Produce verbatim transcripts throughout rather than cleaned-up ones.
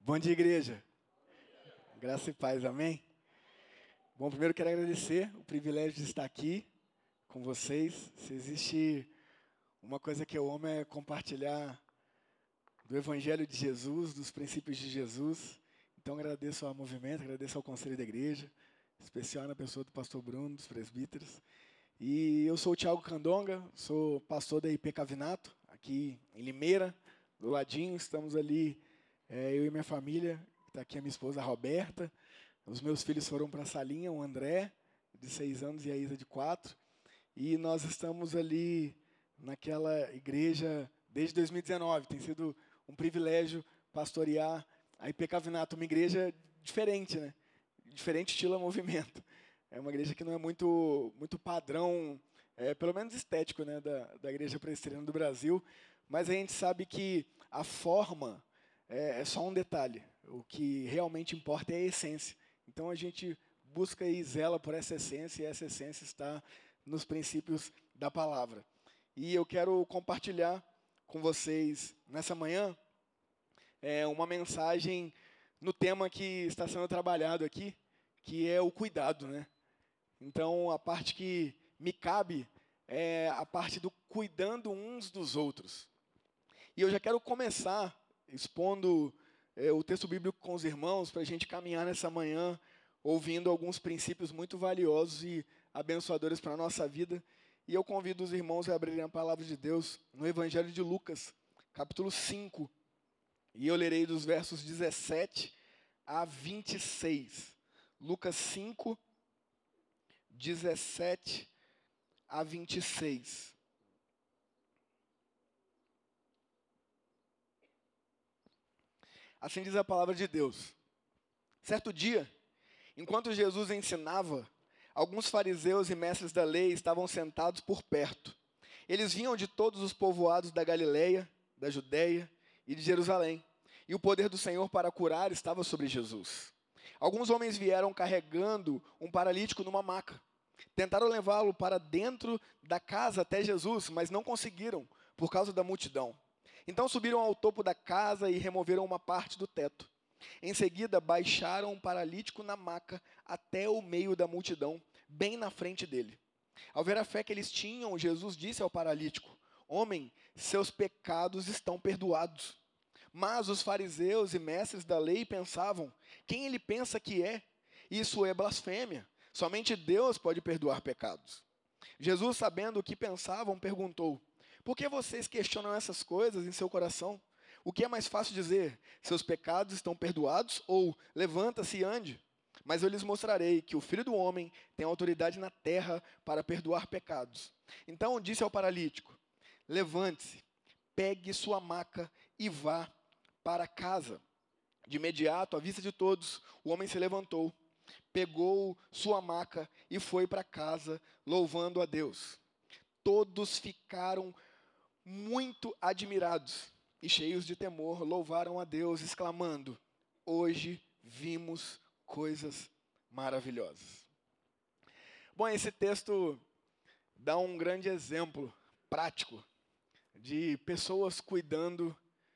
Bom dia, igreja. Graça e paz, amém? Bom, primeiro quero agradecer o privilégio de estar aqui com vocês. Se existe uma coisa que eu amo é compartilhar do Evangelho de Jesus, dos princípios de Jesus. Então agradeço ao movimento, agradeço ao conselho da igreja, em especial na pessoa do pastor Bruno, dos presbíteros. E eu sou o Thiago Candonga, sou pastor da I P Cavinato, aqui em Limeira, do ladinho. Estamos ali, é, eu e minha família, está aqui a minha esposa, a Roberta. Os meus filhos foram para a salinha, o André, de seis anos, e a Isa, de quatro. E nós estamos ali naquela igreja desde dois mil e dezenove. Tem sido um privilégio pastorear a I P Cavinato, uma igreja diferente, né? Diferente estilo a movimento. É uma igreja que não é muito, muito padrão, é, pelo menos estético, né, da, da igreja presbiteriana do Brasil, mas a gente sabe que a forma é, é só um detalhe. O que realmente importa é a essência. Então a gente busca e zela por essa essência, e essa essência está nos princípios da palavra. E eu quero compartilhar com vocês nessa manhã é, uma mensagem no tema que está sendo trabalhado aqui, que é o cuidado, né? Então, a parte que me cabe é a parte do cuidando uns dos outros. E eu já quero começar expondo é, o texto bíblico com os irmãos, para a gente caminhar nessa manhã, ouvindo alguns princípios muito valiosos e abençoadores para a nossa vida. E eu convido os irmãos a abrirem a palavra de Deus no Evangelho de Lucas, capítulo cinco. E eu lerei dos versos dezessete a vinte e seis. Lucas cinco, dezessete a vinte e seis. Assim diz a palavra de Deus. Certo dia, enquanto Jesus ensinava, alguns fariseus e mestres da lei estavam sentados por perto. Eles vinham de todos os povoados da Galileia, da Judeia e de Jerusalém, e o poder do Senhor para curar estava sobre Jesus. Alguns homens vieram carregando um paralítico numa maca. Tentaram levá-lo para dentro da casa até Jesus, mas não conseguiram, por causa da multidão. Então subiram ao topo da casa e removeram uma parte do teto. Em seguida, baixaram o paralítico na maca até o meio da multidão, bem na frente dele. Ao ver a fé que eles tinham, Jesus disse ao paralítico: "Homem, seus pecados estão perdoados." Mas os fariseus e mestres da lei pensavam: quem ele pensa que é? Isso é blasfêmia. Somente Deus pode perdoar pecados. Jesus, sabendo o que pensavam, perguntou: por que vocês questionam essas coisas em seu coração? O que é mais fácil dizer? Seus pecados estão perdoados? Ou levanta-se e ande? Mas eu lhes mostrarei que o Filho do Homem tem autoridade na terra para perdoar pecados. Então disse ao paralítico: levante-se, pegue sua maca e vá para casa. De imediato, à vista de todos, o homem se levantou, pegou sua maca e foi para casa, louvando a Deus. Todos ficaram muito admirados e cheios de temor, louvaram a Deus, exclamando: hoje vimos coisas maravilhosas. Bom, esse texto dá um grande exemplo prático de pessoas cuidando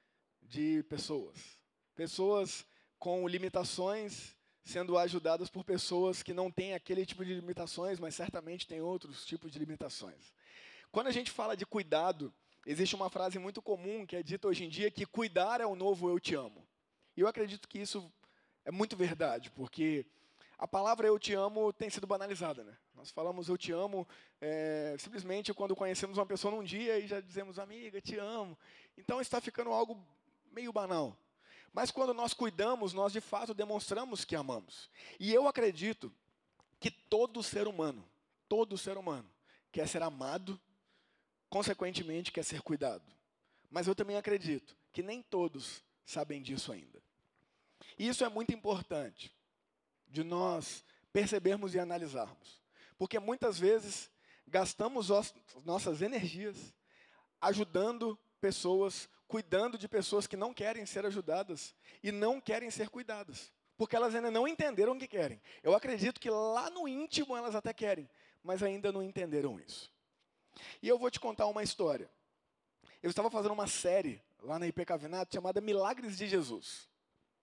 de pessoas. Pessoas com limitações sendo ajudadas por pessoas que não têm aquele tipo de limitações, mas certamente têm outros tipos de limitações. Quando a gente fala de cuidado, existe uma frase muito comum que é dita hoje em dia, que cuidar é o novo eu te amo. E eu acredito que isso é muito verdade, porque a palavra eu te amo tem sido banalizada, né? Nós falamos eu te amo é, simplesmente quando conhecemos uma pessoa num dia e já dizemos: amiga, te amo. Então está ficando algo meio banal. Mas quando nós cuidamos, nós de fato demonstramos que amamos. E eu acredito que todo ser humano, todo ser humano quer ser amado, consequentemente quer ser cuidado. Mas eu também acredito que nem todos sabem disso ainda. E isso é muito importante de nós percebermos e analisarmos. Porque muitas vezes gastamos os, nossas energias ajudando pessoas, cuidando de pessoas que não querem ser ajudadas e não querem ser cuidadas. Porque elas ainda não entenderam o que querem. Eu acredito que lá no íntimo elas até querem, mas ainda não entenderam isso. E eu vou te contar uma história. Eu estava fazendo uma série lá na I P Cavinato chamada Milagres de Jesus.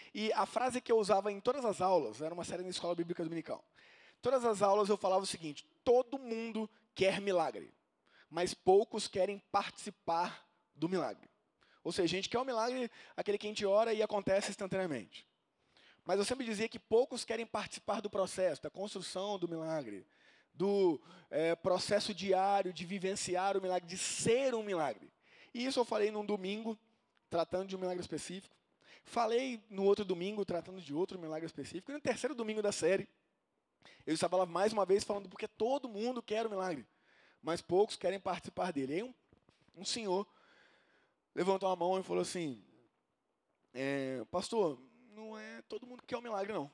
E a frase que eu usava em todas as aulas, era uma série na escola bíblica dominical. Todas as aulas eu falava o seguinte: todo mundo quer milagre, mas poucos querem participar do milagre. Ou seja, a gente quer o milagre, aquele que a gente ora e acontece instantaneamente. Mas eu sempre dizia que poucos querem participar do processo, da construção do milagre, do é, processo diário de vivenciar o milagre, de ser um milagre. E isso eu falei num domingo, tratando de um milagre específico. Falei no outro domingo, tratando de outro milagre específico. E no terceiro domingo da série, eu estava lá mais uma vez falando porque todo mundo quer o milagre, mas poucos querem participar dele. E aí um, um senhor levantou a mão e falou assim, é, pastor, não é todo mundo que quer o milagre, não.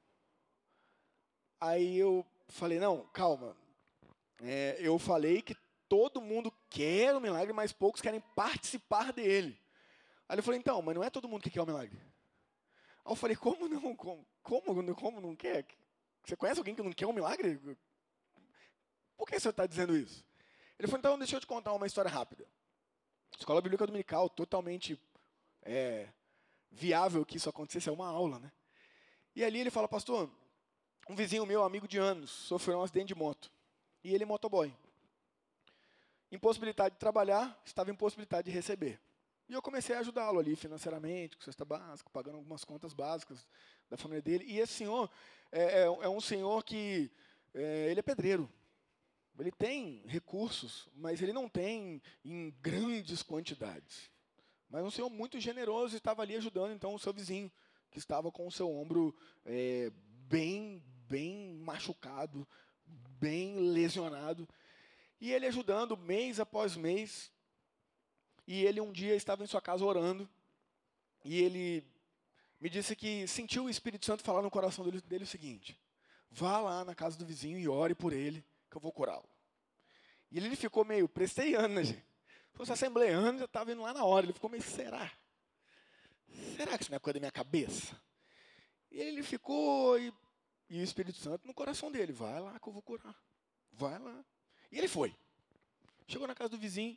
Aí eu falei, não, calma. É, eu falei que todo mundo quer o milagre, mas poucos querem participar dele. Aí eu falei, então, mas não é todo mundo que quer o milagre. Aí eu falei, como não? Como, como, como não quer? Você conhece alguém que não quer um milagre? Por que você está dizendo isso? Ele falou, então deixa eu te contar uma história rápida. Escola Bíblica Dominical, totalmente é, viável que isso acontecesse, é uma aula, né? E ali ele fala, pastor, um vizinho meu, amigo de anos, sofreu um acidente de moto. E ele é motoboy. Impossibilidade de trabalhar, estava impossibilidade de receber. E eu comecei a ajudá-lo ali financeiramente, com cesta básica, pagando algumas contas básicas da família dele. E esse senhor é, é, é um senhor que, é, ele é pedreiro. Ele tem recursos, mas ele não tem em grandes quantidades. Mas um senhor muito generoso estava ali ajudando, então, o seu vizinho, que estava com o seu ombro é, bem, bem machucado, bem lesionado. E ele ajudando mês após mês. E ele um dia estava em sua casa orando, e ele me disse que sentiu o Espírito Santo falar no coração dele, dele o seguinte, vá lá na casa do vizinho e ore por ele, que eu vou curá-lo. E ele ficou meio presteriano, né, gente? Se fosse assembleano, já estava indo lá na hora. Ele ficou meio, será? Será que isso não é coisa da minha cabeça? E ele ficou, e, e o Espírito Santo no coração dele, vai lá que eu vou curar. Vai lá. E ele foi. Chegou na casa do vizinho.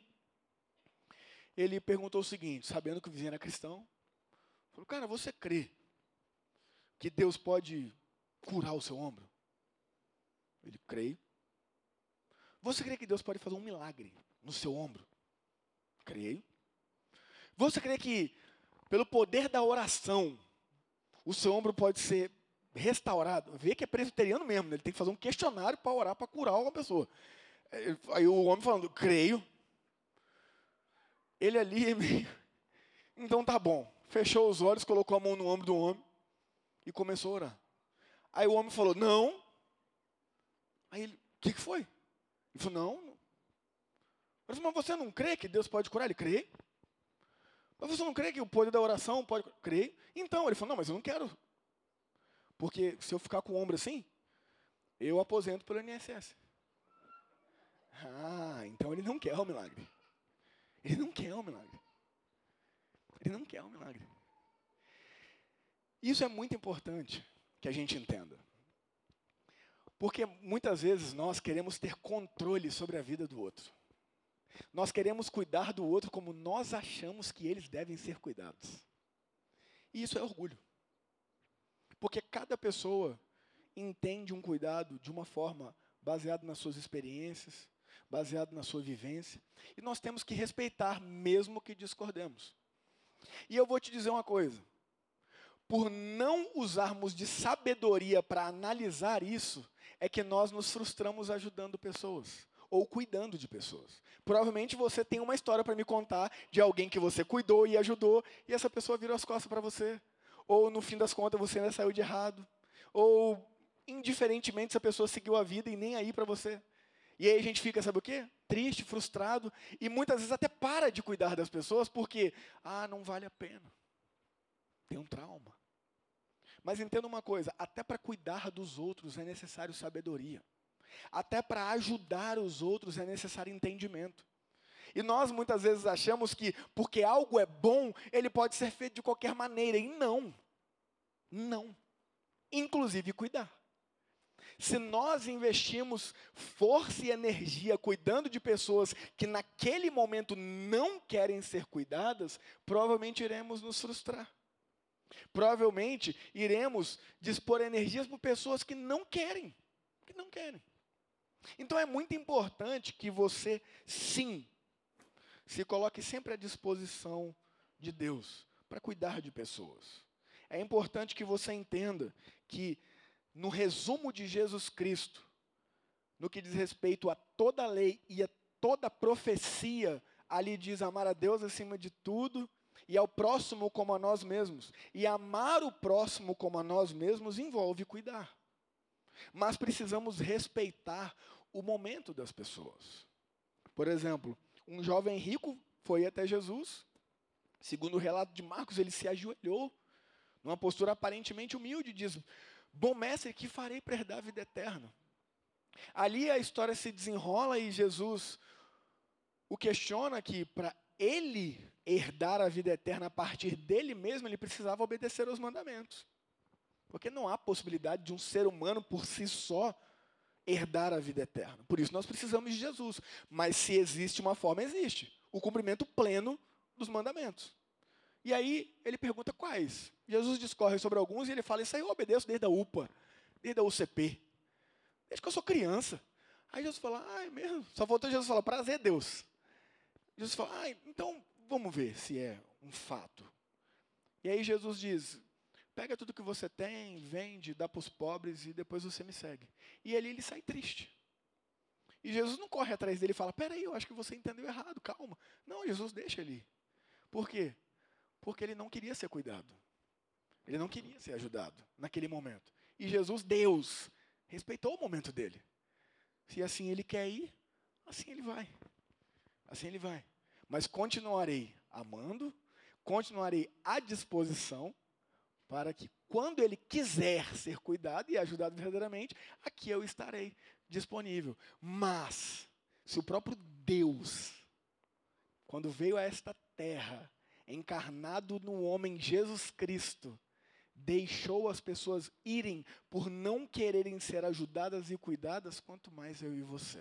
Ele perguntou o seguinte, sabendo que o vizinho era cristão, falou, cara, você crê que Deus pode curar o seu ombro? Ele, creio. Você crê que Deus pode fazer um milagre no seu ombro? Creio. Você crê que, pelo poder da oração, o seu ombro pode ser restaurado? Vê que é presbiteriano mesmo, né? Ele tem que fazer um questionário para orar, para curar uma pessoa. Aí o homem falando, creio. Ele ali, meio... então tá bom. Fechou os olhos, colocou a mão no ombro do homem e começou a orar. Aí o homem falou, não. Aí ele, o que, que foi? Ele falou, não. Ele falou, mas você não crê que Deus pode curar? Ele, crê. Mas você não crê que o poder da oração pode curar? Crê. Então, ele falou, não, mas eu não quero. Porque se eu ficar com o ombro assim, eu aposento pelo I N S S. Ah, então ele não quer o milagre. Ele não quer o milagre. Ele não quer o milagre. Isso é muito importante que a gente entenda. Porque muitas vezes nós queremos ter controle sobre a vida do outro. Nós queremos cuidar do outro como nós achamos que eles devem ser cuidados. E isso é orgulho. Porque cada pessoa entende um cuidado de uma forma baseada nas suas experiências, baseado na sua vivência, e nós temos que respeitar, mesmo que discordemos. E eu vou te dizer uma coisa, por não usarmos de sabedoria para analisar isso, é que nós nos frustramos ajudando pessoas, ou cuidando de pessoas. Provavelmente você tem uma história para me contar de alguém que você cuidou e ajudou, e essa pessoa virou as costas para você, ou no fim das contas você ainda saiu de errado, ou indiferentemente essa pessoa seguiu a vida e nem aí para você. E aí a gente fica, sabe o quê? Triste, frustrado, e muitas vezes até para de cuidar das pessoas, porque, ah, não vale a pena. Tem um trauma. Mas entenda uma coisa, até para cuidar dos outros é necessário sabedoria. Até para ajudar os outros é necessário entendimento. E nós muitas vezes achamos que, porque algo é bom, ele pode ser feito de qualquer maneira, e não. Não. Inclusive cuidar. Se nós investimos força e energia cuidando de pessoas que naquele momento não querem ser cuidadas, provavelmente iremos nos frustrar. Provavelmente iremos dispor energias por pessoas que não querem, que não querem. Então é muito importante que você, sim, se coloque sempre à disposição de Deus para cuidar de pessoas. É importante que você entenda que, no resumo de Jesus Cristo, no que diz respeito a toda a lei e a toda a profecia, ali diz amar a Deus acima de tudo e ao próximo como a nós mesmos. E amar o próximo como a nós mesmos envolve cuidar. Mas precisamos respeitar o momento das pessoas. Por exemplo, um jovem rico foi até Jesus. Segundo o relato de Marcos, ele se ajoelhou, numa postura aparentemente humilde, e diz: bom mestre, que farei para herdar a vida eterna? Ali a história se desenrola e Jesus o questiona que para ele herdar a vida eterna a partir dele mesmo, ele precisava obedecer aos mandamentos. Porque não há possibilidade de um ser humano por si só herdar a vida eterna. Por isso nós precisamos de Jesus. Mas se existe uma forma, existe. O cumprimento pleno dos mandamentos. E aí ele pergunta quais. Jesus discorre sobre alguns e ele fala: isso aí eu obedeço desde a U P A, desde a U C P, desde que eu sou criança. Aí Jesus fala: ah, é mesmo? Só faltou Jesus falar: prazer, Deus. Jesus fala: ah, então vamos ver se é um fato. E aí Jesus diz: pega tudo que você tem, vende, dá para os pobres e depois você me segue. E ali ele sai triste. E Jesus não corre atrás dele e fala: peraí, eu acho que você entendeu errado, calma. Não, Jesus deixa ele. Por quê? Porque ele não queria ser cuidado. Ele não queria ser ajudado naquele momento. E Jesus, Deus, respeitou o momento dele. Se assim ele quer ir, assim ele vai. Assim ele vai. Mas continuarei amando, continuarei à disposição, para que quando ele quiser ser cuidado e ajudado verdadeiramente, aqui eu estarei disponível. Mas, se o próprio Deus, quando veio a esta terra, encarnado no homem Jesus Cristo, deixou as pessoas irem por não quererem ser ajudadas e cuidadas, quanto mais eu e você.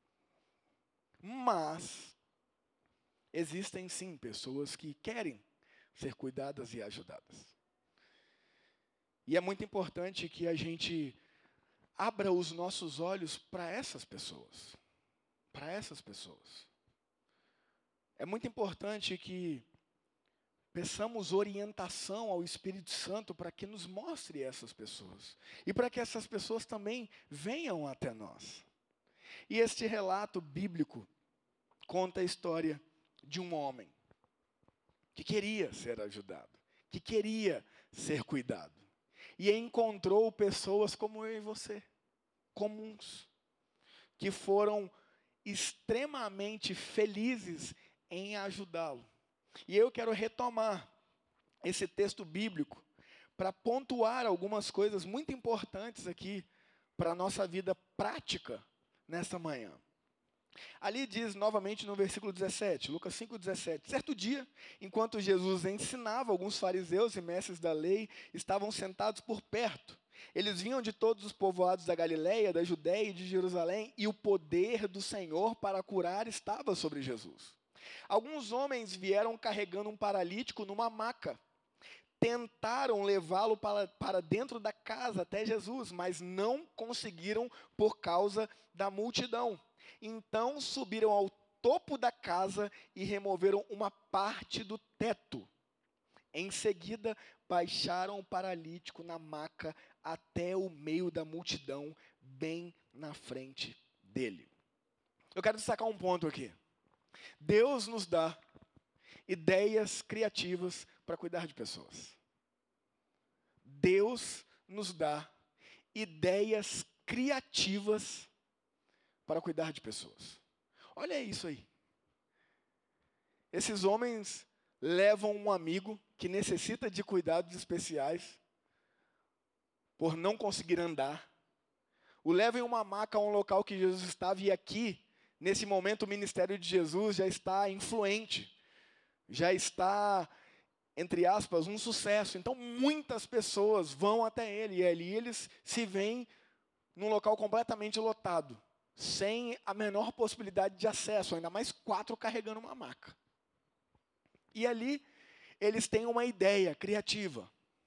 Mas existem sim pessoas que querem ser cuidadas e ajudadas. E é muito importante que a gente abra os nossos olhos para essas pessoas. Para essas pessoas. É muito importante que peçamos orientação ao Espírito Santo para que nos mostre essas pessoas. E para que essas pessoas também venham até nós. E este relato bíblico conta a história de um homem que queria ser ajudado, que queria ser cuidado. E encontrou pessoas como eu e você, comuns, que foram extremamente felizes em ajudá-lo. E eu quero retomar esse texto bíblico para pontuar algumas coisas muito importantes aqui para a nossa vida prática nesta manhã. Ali diz novamente no versículo dezessete, Lucas cinco, dezessete. Certo dia, enquanto Jesus ensinava, alguns fariseus e mestres da lei estavam sentados por perto. Eles vinham de todos os povoados da Galileia, da Judéia e de Jerusalém, e o poder do Senhor para curar estava sobre Jesus. Alguns homens vieram carregando um paralítico numa maca. Tentaram levá-lo para, para dentro da casa até Jesus, mas não conseguiram por causa da multidão. Então subiram ao topo da casa e removeram uma parte do teto. Em seguida, baixaram o paralítico na maca até o meio da multidão, bem na frente dele. Eu quero destacar um ponto aqui. Deus nos dá ideias criativas para cuidar de pessoas. Deus nos dá ideias criativas para cuidar de pessoas. Olha isso aí. Esses homens levam um amigo que necessita de cuidados especiais por não conseguir andar. O levam em uma maca a um local que Jesus estava, e aqui, nesse momento, o ministério de Jesus já está influente, já está, entre aspas, um sucesso. Então, muitas pessoas vão até ele, e ali eles se veem num local completamente lotado, sem a menor possibilidade de acesso, ainda mais quatro carregando uma maca. E ali, eles têm uma ideia criativa.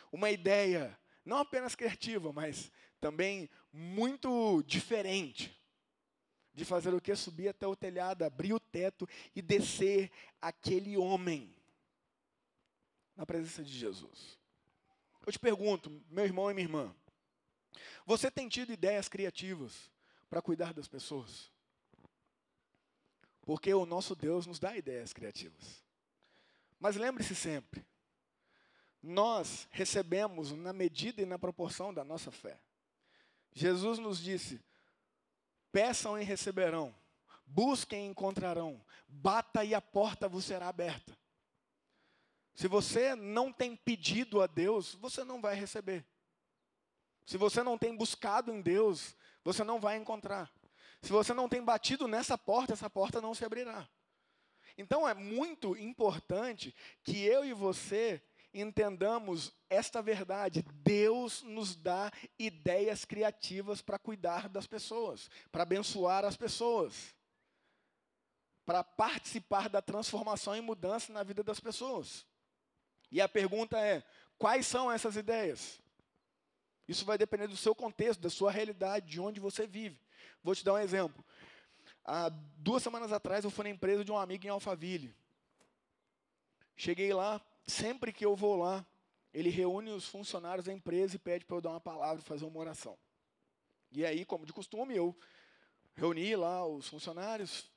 uma ideia, não apenas criativa, mas também muito diferente, de fazer o que? Subir até o telhado, abrir o teto e descer aquele homem na presença de Jesus. Eu te pergunto, meu irmão e minha irmã, você tem tido ideias criativas para cuidar das pessoas? Porque o nosso Deus nos dá ideias criativas. Mas lembre-se sempre, nós recebemos na medida e na proporção da nossa fé. Jesus nos disse, peçam e receberão, busquem e encontrarão, bata e a porta vos será aberta. Se você não tem pedido a Deus, você não vai receber. Se você não tem buscado em Deus, você não vai encontrar. Se você não tem batido nessa porta, essa porta não se abrirá. Então é muito importante que eu e você entendamos esta verdade. Deus nos dá ideias criativas para cuidar das pessoas, para abençoar as pessoas, para participar da transformação e mudança na vida das pessoas. E a pergunta é, quais são essas ideias? Isso vai depender do seu contexto, da sua realidade, de onde você vive. Vou te dar um exemplo. Há duas semanas atrás eu fui na empresa de um amigo em Alphaville. Cheguei lá, sempre que eu vou lá, ele reúne os funcionários da empresa e pede para eu dar uma palavra e fazer uma oração. E aí, como de costume, eu reuni lá os funcionários,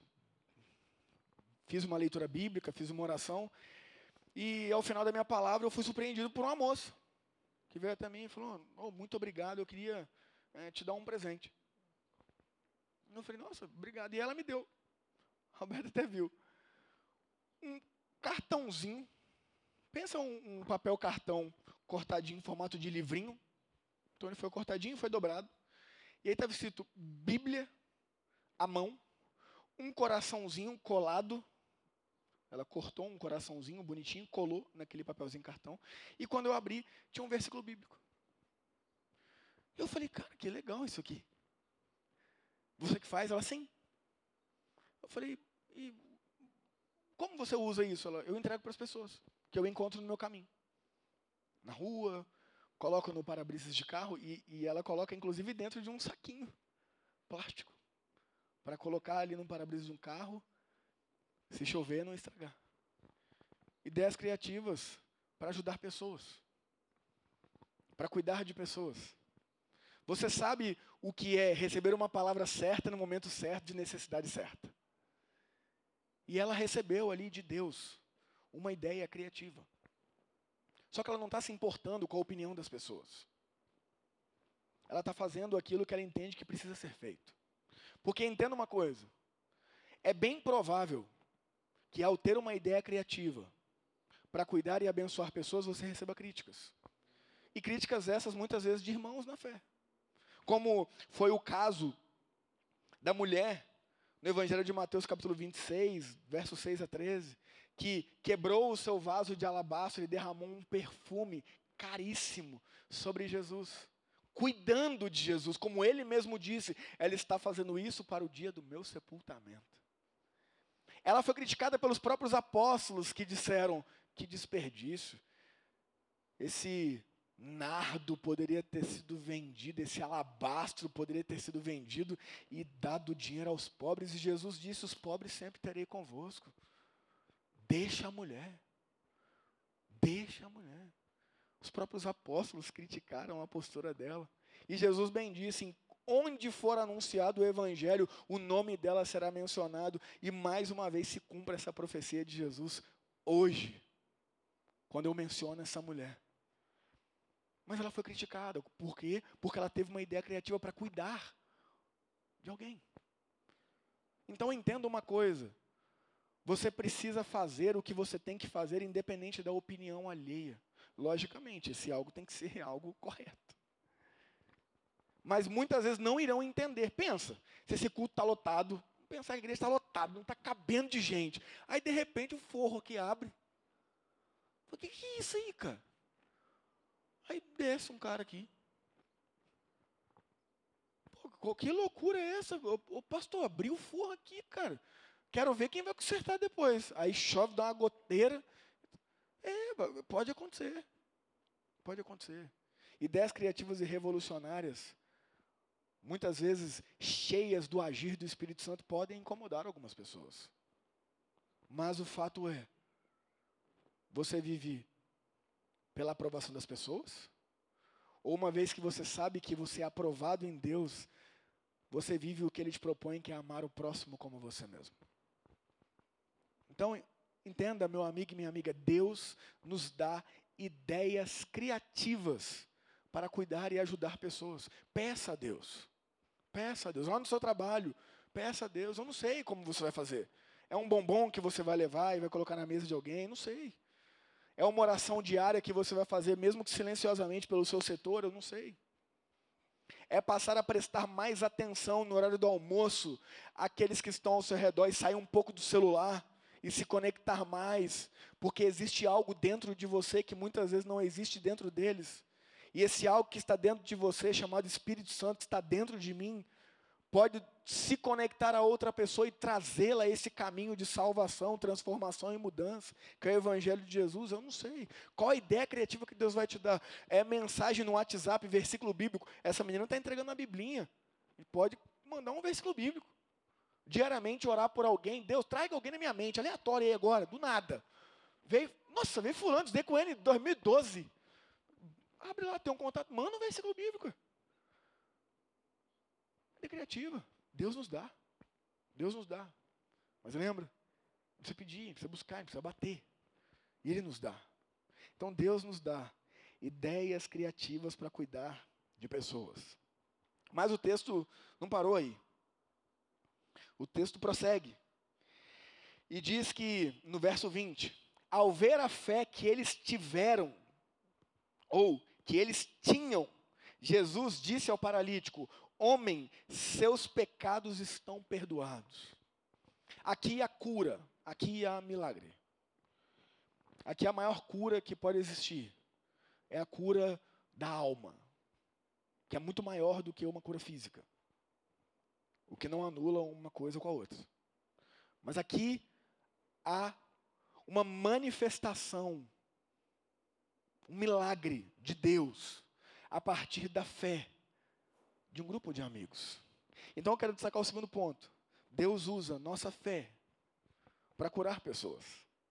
fiz uma leitura bíblica, fiz uma oração, e ao final da minha palavra eu fui surpreendido por uma moça, que veio até mim e falou, oh, muito obrigado, eu queria é, te dar um presente. Eu falei, nossa, obrigado. E ela me deu, a Roberta até viu, um cartãozinho, pensa um, um papel cartão cortadinho em formato de livrinho, então ele foi cortadinho, foi dobrado, e aí estava escrito Bíblia, à mão, um coraçãozinho colado, ela cortou um coraçãozinho bonitinho, colou naquele papelzinho cartão, e quando eu abri, tinha um versículo bíblico. Eu falei, cara, que legal isso aqui. Você que faz? Ela, sim. Eu falei, e como você usa isso? Ela, eu entrego para as pessoas, que eu encontro no meu caminho. Na rua, coloco no para-brisas de carro, e, e ela coloca, inclusive, dentro de um saquinho plástico, para colocar ali no para-brisas de um carro, se chover, não estragar. Ideias criativas para ajudar pessoas, para cuidar de pessoas. Você sabe o que é receber uma palavra certa no momento certo, de necessidade certa. E ela recebeu ali de Deus uma ideia criativa. Só que ela não está se importando com a opinião das pessoas. Ela está fazendo aquilo que ela entende que precisa ser feito. Porque entenda uma coisa, é bem provável que ao ter uma ideia criativa para cuidar e abençoar pessoas, você receba críticas. E críticas essas, muitas vezes, de irmãos na fé. Como foi o caso da mulher, no Evangelho de Mateus, capítulo vinte e seis, versos seis a treze, que quebrou o seu vaso de alabastro e derramou um perfume caríssimo sobre Jesus, cuidando de Jesus. Como ele mesmo disse, ela está fazendo isso para o dia do meu sepultamento. Ela foi criticada pelos próprios apóstolos que disseram, que desperdício, esse nardo poderia ter sido vendido, esse alabastro poderia ter sido vendido e dado dinheiro aos pobres. E Jesus disse, os pobres sempre terei convosco. Deixa a mulher. Deixa a mulher. Os próprios apóstolos criticaram a postura dela. E Jesus bem disse, onde for anunciado o evangelho, o nome dela será mencionado. E mais uma vez se cumpre essa profecia de Jesus hoje, quando eu menciono essa mulher. Mas ela foi criticada. Por quê? Porque ela teve uma ideia criativa para cuidar de alguém. Então entenda uma coisa. Você precisa fazer o que você tem que fazer independente da opinião alheia. Logicamente, esse algo tem que ser algo correto. Mas muitas vezes não irão entender. Pensa, se esse culto está lotado, pensar que a igreja está lotada, não está cabendo de gente. Aí de repente o forro aqui abre. O que, que é isso aí, cara? Aí desce um cara aqui. Pô, que loucura é essa? Ô, ô pastor, abriu o forro aqui, cara. Quero ver quem vai consertar depois. Aí chove, dá uma goteira. É, pode acontecer. Pode acontecer. Ideias criativas e revolucionárias, muitas vezes cheias do agir do Espírito Santo, podem incomodar algumas pessoas. Mas o fato é, você vive pela aprovação das pessoas? Ou uma vez que você sabe que você é aprovado em Deus, você vive o que Ele te propõe, que é amar o próximo como você mesmo? Então, entenda, meu amigo e minha amiga, Deus nos dá ideias criativas para cuidar e ajudar pessoas. Peça a Deus. Peça a Deus. Lá no seu trabalho, peça a Deus. Eu não sei como você vai fazer. É um bombom que você vai levar e vai colocar na mesa de alguém? Não sei. É uma oração diária que você vai fazer, mesmo que silenciosamente, pelo seu setor? Eu não sei. É passar a prestar mais atenção no horário do almoço àqueles que estão ao seu redor e sair um pouco do celular e se conectar mais, porque existe algo dentro de você que muitas vezes não existe dentro deles. E esse algo que está dentro de você, chamado Espírito Santo, que está dentro de mim, pode se conectar a outra pessoa e trazê-la a esse caminho de salvação, transformação e mudança, que é o Evangelho de Jesus. Eu não sei. Qual a ideia criativa que Deus vai te dar? É mensagem no WhatsApp, versículo bíblico. Essa menina está entregando a Biblinha. E pode mandar um versículo bíblico. Diariamente orar por alguém. Deus, traga alguém na minha mente, aleatório aí agora, do nada. Veio, nossa, veio fulano, estudei com ele em dois mil e doze. Abre lá, tem um contato, manda um versículo bíblico. É criativa. Deus nos dá. Deus nos dá. Mas lembra? Precisa pedir, precisa buscar, precisa bater. E Ele nos dá. Então Deus nos dá ideias criativas para cuidar de pessoas. Mas o texto não parou aí. O texto prossegue. E diz que, no verso vinte, ao ver a fé que eles tiveram, ou que eles tinham, Jesus disse ao paralítico: homem, seus pecados estão perdoados. Aqui há cura, aqui há milagre. Aqui a maior cura que pode existir é a cura da alma, que é muito maior do que uma cura física. O que não anula uma coisa com a outra. Mas aqui há uma manifestação, um milagre de Deus, a partir da fé de um grupo de amigos. Então eu quero destacar o segundo ponto. Deus usa nossa fé para curar pessoas.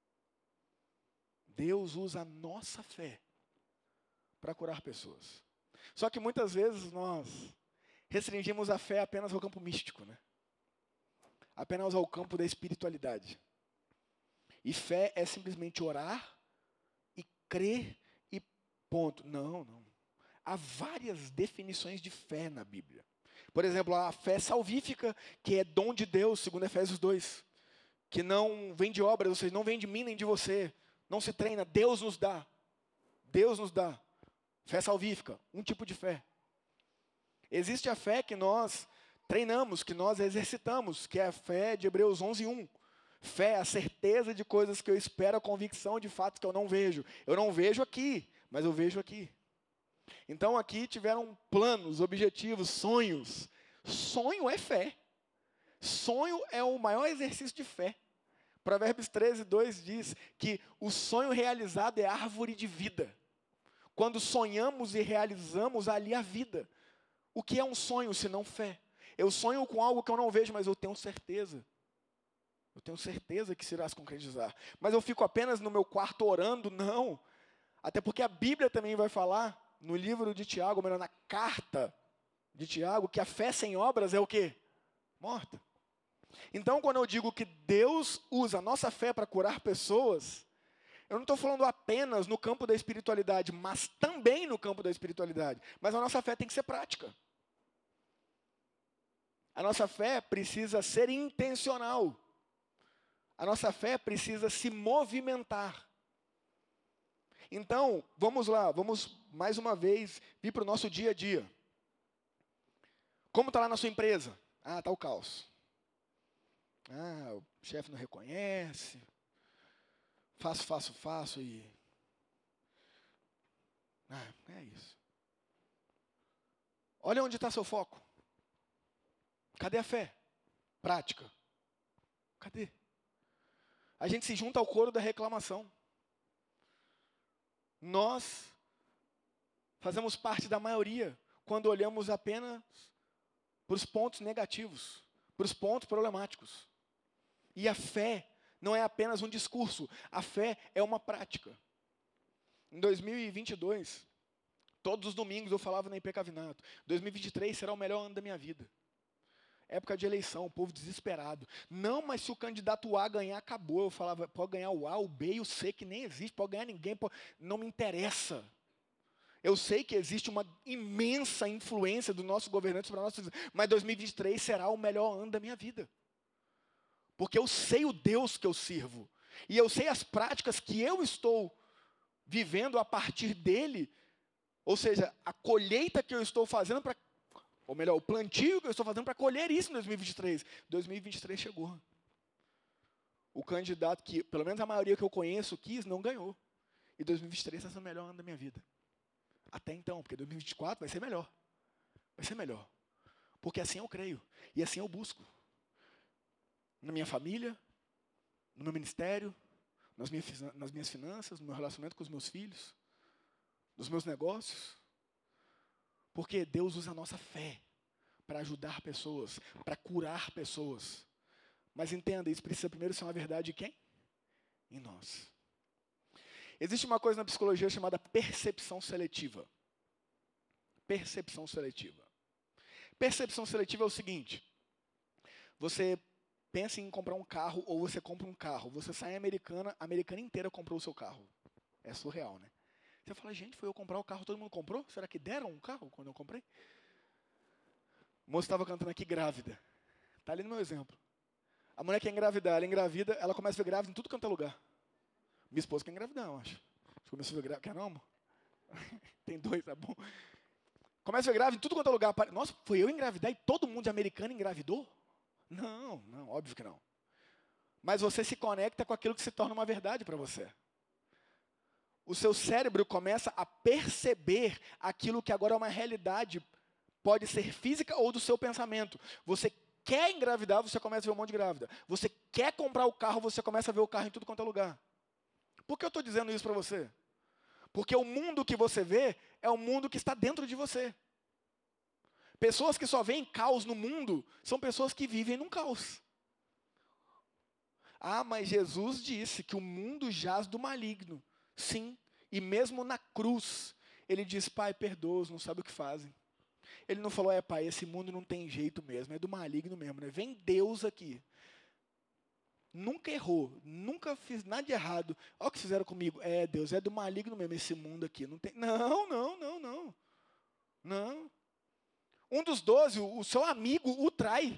Deus usa a nossa fé para curar pessoas. Só que muitas vezes nós restringimos a fé apenas ao campo místico, né? Apenas ao campo da espiritualidade. E fé é simplesmente orar e crer e ponto. Não, não. Há várias definições de fé na Bíblia. Por exemplo, a fé salvífica, que é dom de Deus, segundo Efésios dois. Que não vem de obras, ou seja, não vem de mim nem de você. Não se treina, Deus nos dá. Deus nos dá. Fé salvífica, um tipo de fé. Existe a fé que nós treinamos, que nós exercitamos, que é a fé de Hebreus onze, um. Fé, a certeza de coisas que eu espero, a convicção de fatos que eu não vejo. Eu não vejo aqui, mas eu vejo aqui. Então aqui tiveram planos, objetivos, sonhos. Sonho é fé. Sonho é o maior exercício de fé. Provérbios treze, dois diz que o sonho realizado é árvore de vida. Quando sonhamos e realizamos, ali a vida. O que é um sonho se não fé? Eu sonho com algo que eu não vejo, mas eu tenho certeza. Eu tenho certeza que se irá se concretizar. Mas eu fico apenas no meu quarto orando? Não. Até porque a Bíblia também vai falar, no livro de Tiago, ou melhor, na carta de Tiago, que a fé sem obras é o quê? Morta. Então, quando eu digo que Deus usa a nossa fé para curar pessoas, eu não estou falando apenas no campo da espiritualidade, mas também no campo da espiritualidade. Mas a nossa fé tem que ser prática. A nossa fé precisa ser intencional. A nossa fé precisa se movimentar. Então, vamos lá, vamos mais uma vez vir para o nosso dia a dia. Como está lá na sua empresa? Ah, está o caos. Ah, o chefe não reconhece. Faço, faço, faço e... Ah, é isso. Olha onde está seu foco. Cadê a fé? Prática. Cadê? A gente se junta ao coro da reclamação. Nós Fazemos parte da maioria quando olhamos apenas para os pontos negativos, para os pontos problemáticos. E a fé não é apenas um discurso, a fé é uma prática. Em dois mil e vinte e dois, todos os domingos eu falava na I P Cavinato, dois mil e vinte e três será o melhor ano da minha vida. Época de eleição, o povo desesperado. Não, mas se o candidato A ganhar, acabou. Eu falava, pode ganhar o A, o B e o C, que nem existe, pode ganhar ninguém, pode... não me interessa. Eu sei que existe uma imensa influência do nosso governante sobre a nossa vida, mas dois mil e vinte e três será o melhor ano da minha vida. Porque eu sei o Deus que eu sirvo. E eu sei as práticas que eu estou vivendo a partir dele. Ou seja, a colheita que eu estou fazendo para... Ou melhor, o plantio que eu estou fazendo para colher isso em dois mil e vinte e três. dois mil e vinte e três chegou. O candidato que, pelo menos a maioria que eu conheço, quis, não ganhou. E dois mil e vinte e três está sendo o melhor ano da minha vida. Até então, porque dois mil e vinte e quatro vai ser melhor. Vai ser melhor. Porque assim eu creio. E assim eu busco. Na minha família, no meu ministério, nas minhas, nas minhas finanças, no meu relacionamento com os meus filhos, nos meus negócios. Porque Deus usa a nossa fé para ajudar pessoas, para curar pessoas. Mas entenda, isso precisa primeiro ser uma verdade de quem? Em nós. Existe uma coisa na psicologia chamada percepção seletiva. Percepção seletiva. Percepção seletiva é o seguinte: você pensa em comprar um carro ou você compra um carro. Você sai em Americana, a Americana inteira comprou o seu carro. É surreal, né? Você fala, gente, foi eu comprar o carro, todo mundo comprou? Será que deram um carro quando eu comprei? O moço estava cantando aqui grávida. Está ali no meu exemplo. A mulher quer engravidar, ela engravida, ela começa a ver grávida em tudo quanto é lugar. Minha esposa quer engravidar, eu acho. Você começou a ver grávida, quer não, amor? Tem dois, tá bom. Começa a ver grávida em tudo quanto é lugar. Nossa, foi eu engravidar e todo mundo de americano engravidou? Não, não, óbvio que não. Mas você se conecta com aquilo que se torna uma verdade para você. O seu cérebro começa a perceber aquilo que agora é uma realidade. Pode ser física ou do seu pensamento. Você quer engravidar, você começa a ver um monte de grávida. Você quer comprar o carro, você começa a ver o carro em tudo quanto é lugar. Por que eu estou dizendo isso para você? Porque o mundo que você vê é o mundo que está dentro de você. Pessoas que só veem caos no mundo são pessoas que vivem num caos. Ah, mas Jesus disse que o mundo jaz do maligno. Sim, e mesmo na cruz, ele diz, Pai, perdoa-os, não sabe o que fazem. Ele não falou, é Pai, esse mundo não tem jeito mesmo, é do maligno mesmo, né? Vem Deus aqui. Nunca errou, nunca fiz nada de errado. Olha o que fizeram comigo. É, Deus, é do maligno mesmo esse mundo aqui. Não, tem... não, não, não, não. Não. Um dos doze, o seu amigo, o trai.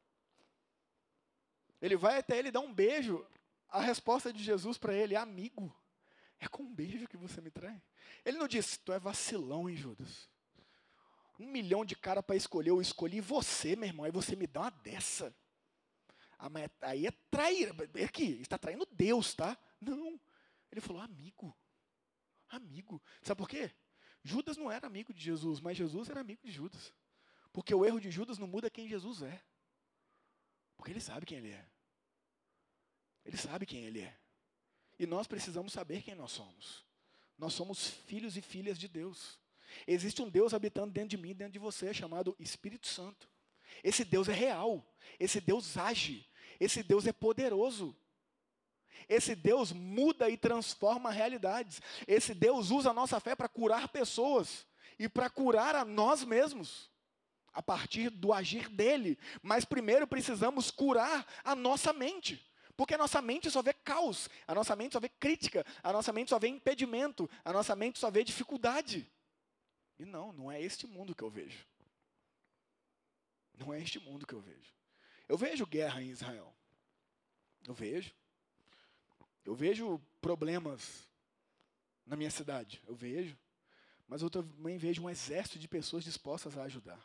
Ele vai até ele dar um beijo. A resposta de Jesus para ele é, amigo, é com um beijo que você me trai? Ele não disse, tu é vacilão, hein, Judas? Um milhão de cara para escolher, eu escolhi você, meu irmão, aí você me dá uma dessa. Ah, mas aí é trair, é aqui, está traindo Deus, tá? Não. Ele falou, amigo, amigo. Sabe por quê? Judas não era amigo de Jesus, mas Jesus era amigo de Judas. Porque o erro de Judas não muda quem Jesus é. Porque ele sabe quem ele é. Ele sabe quem ele é. E nós precisamos saber quem nós somos. Nós somos filhos e filhas de Deus. Existe um Deus habitando dentro de mim, dentro de você, chamado Espírito Santo. Esse Deus é real. Esse Deus age. Esse Deus é poderoso. Esse Deus muda e transforma realidades. Esse Deus usa a nossa fé para curar pessoas e para curar a nós mesmos, a partir do agir dele. Mas primeiro precisamos curar a nossa mente. Porque a nossa mente só vê caos, a nossa mente só vê crítica, a nossa mente só vê impedimento, a nossa mente só vê dificuldade. E não, não é este mundo que eu vejo. Não é este mundo que eu vejo. Eu vejo guerra em Israel. Eu vejo. Eu vejo problemas na minha cidade. Eu vejo. Mas eu também vejo um exército de pessoas dispostas a ajudar.